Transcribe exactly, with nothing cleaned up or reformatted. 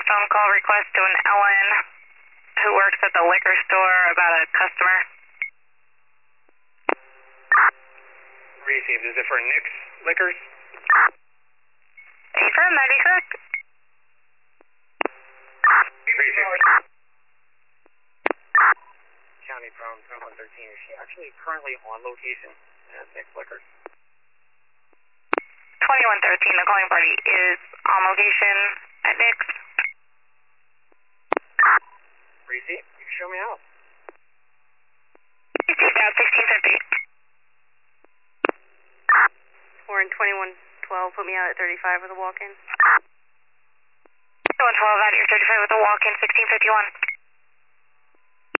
phone call request to an Ellen who works at the liquor store about a customer. Received. Is it for Nick's Liquors? Affirm, that'd be correct. Received. County from twenty-one thirteen. Is she actually currently on location at Nick's Liquors? twenty-one thirteen, the calling party is on location at Nick's. Receipt, you can show me out. Received out sixteen fifty. We're in twenty-one twelve, put me out at thirty-five with a walk-in. twenty-one twelve out at your thirty-five with a walk-in, sixteen fifty-one.